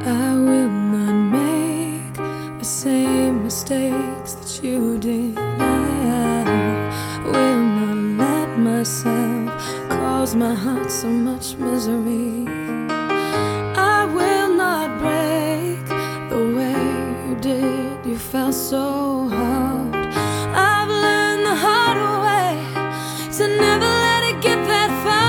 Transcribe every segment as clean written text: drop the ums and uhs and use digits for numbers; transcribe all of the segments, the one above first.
I will not make the same mistakes that you did. I will not let myself cause my heart so much misery. I will not break the way you did. You fell so hard. I've learned the hard way to never let it get that far.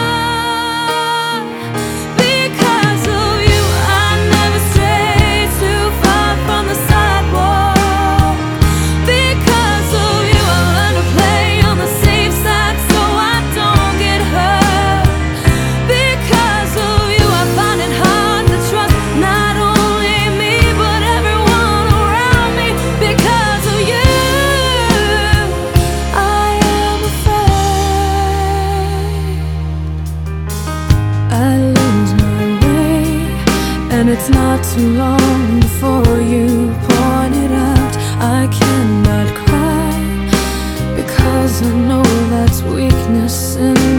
And it's not too long before you point it out. I cannot cry because I know that's weakness in